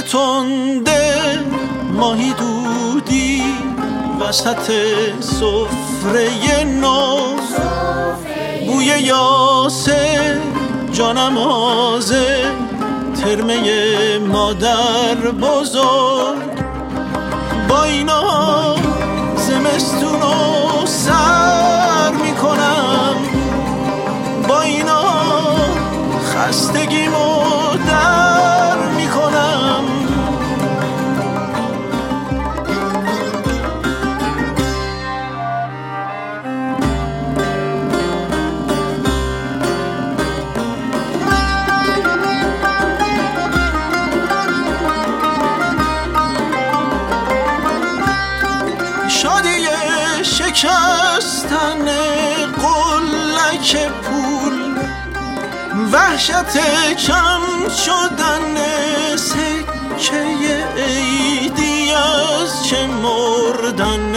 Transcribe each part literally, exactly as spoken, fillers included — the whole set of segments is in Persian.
تنده ماهی دودی وسط سفره نو، بوی یاسه جانمازه ترمه مادر بزرگ. با اینا زمستونو سر میکنم، با اینا خستگیمو در میکنم. شادی شکستن قلک پول، وحشت کم شدن سکه عیدی از چه مردن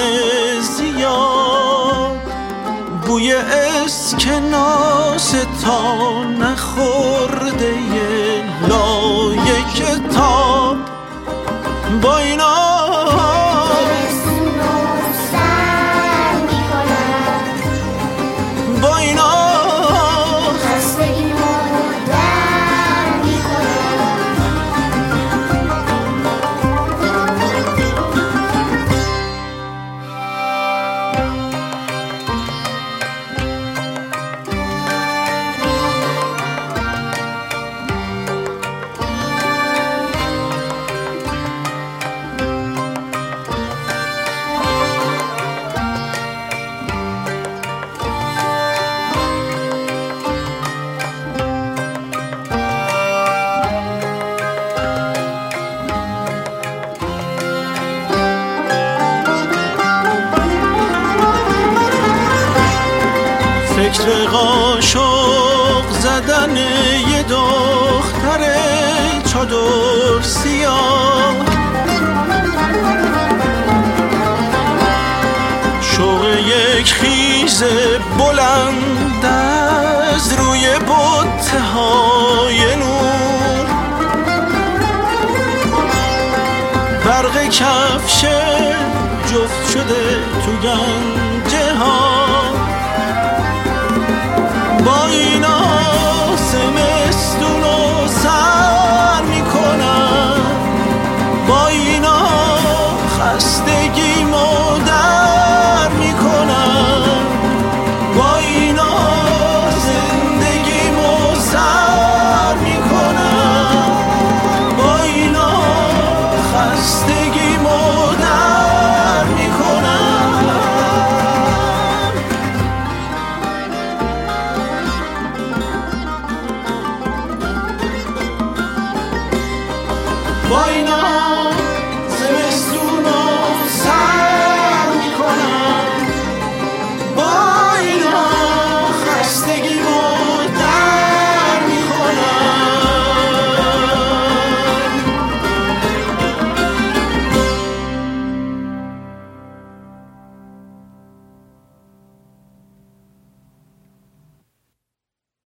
زیاد، بوی اسکناس تا نخورده لای کتاب. با اینا فکر قاشق زدن یه دختر چادر سیاه، شوق یک خیز بلند از روی بتهای نور، برق کفش جفت شده تو گنجه ها.